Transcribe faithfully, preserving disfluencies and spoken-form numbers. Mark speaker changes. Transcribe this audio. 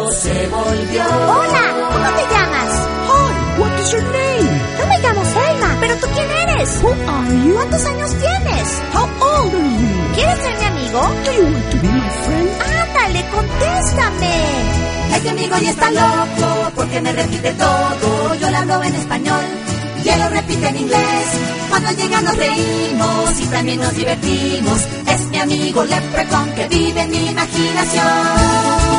Speaker 1: loco se volvió.
Speaker 2: Hola, ¿cómo te llamas?
Speaker 3: Hi, what is your name?
Speaker 2: Yo me llamo Selma, ¿pero tú quién eres?
Speaker 3: Who are you?
Speaker 2: ¿Cuántos años tienes?
Speaker 3: How old are you?
Speaker 2: ¿Quieres ser mi amigo?
Speaker 3: Do you want to be my friend?
Speaker 2: Ándale, contéstame.
Speaker 1: Este amigo ya está loco porque me repite todo. Yo le hablo en español y él lo repite en inglés. Cuando llega nos reímos y también nos divertimos. Es mi amigo Leprechaun que vive en mi imaginación.